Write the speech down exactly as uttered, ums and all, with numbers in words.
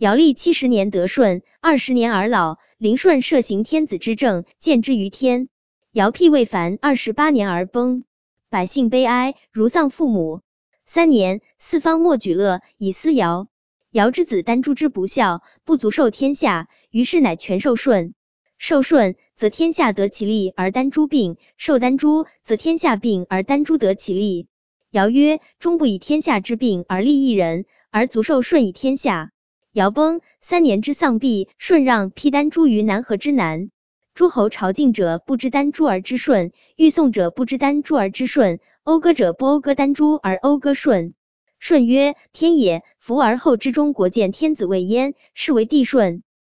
尧历七十年得顺，二十年而老。灵顺摄行天子之政，见之于天。尧辟未凡，二十八年而崩，百姓悲哀，如丧父母。三年，四方莫举乐，以思尧。尧之子丹朱之不孝，不足受天下，于是乃权受舜。受舜，则天下得其利而丹朱病；受丹朱，则天下病而丹朱得其利。尧曰：终不以天下之病而利一人，而足受舜以天下。尧崩，三年之丧毕，舜让辟丹朱于南河之南。诸侯朝觐者不知丹朱而知舜，欲送者不知丹朱而知舜，讴歌者不讴歌丹朱而讴歌舜。舜曰：天也，夫而后之中国见天子位焉，是为帝舜。